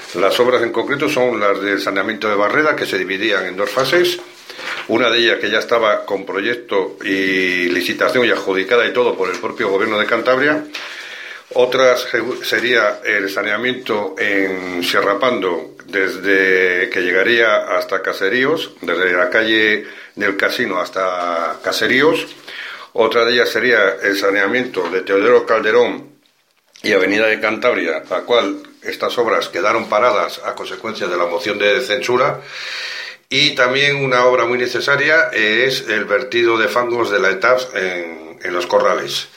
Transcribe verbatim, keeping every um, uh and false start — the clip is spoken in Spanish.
Las obras en concreto son las del saneamiento de Barreda, que se dividían en dos fases. Una de ellas que ya estaba con proyecto y licitación y adjudicada y todo por el propio Gobierno de Cantabria. Otra sería el saneamiento en Sierra Pando, desde que llegaría hasta Caseríos, desde la calle del Casino hasta Caseríos. Otra de ellas sería el saneamiento de Teodoro Calderón y Avenida de Cantabria, la cual estas obras quedaron paradas a consecuencia de la moción de censura. Y también una obra muy necesaria es el vertido de fangos de la E T A F en, en los corrales.